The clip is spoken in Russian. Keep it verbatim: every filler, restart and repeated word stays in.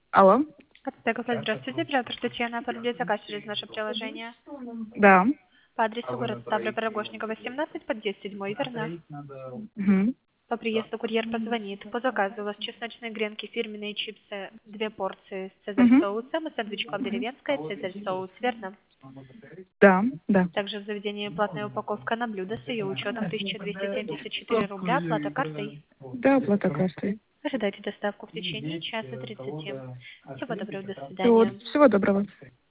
Алло. Кафе, здравствуйте. Оператор Татьяна, оформляет заказ через наше приложение. Да. По адресу город Ставрополь, Рогожникова, семнадцать, подъезд седьмой, верно? Мгм. По приезду курьер позвонит. По заказу у вас чесночные гренки, фирменные чипсы, две порции с Мгм. цезарь-соусом и сэндвич клаб деревенская, цезарь-соус, верно? Да, да. Также в заведении платная упаковка на блюдо с ее учетом тысяча двести семьдесят четыре рубля, оплата картой. Да, оплата картой. Ожидайте доставку в течение часа тридцати. Всего доброго, до Вот. свидания. Всего доброго.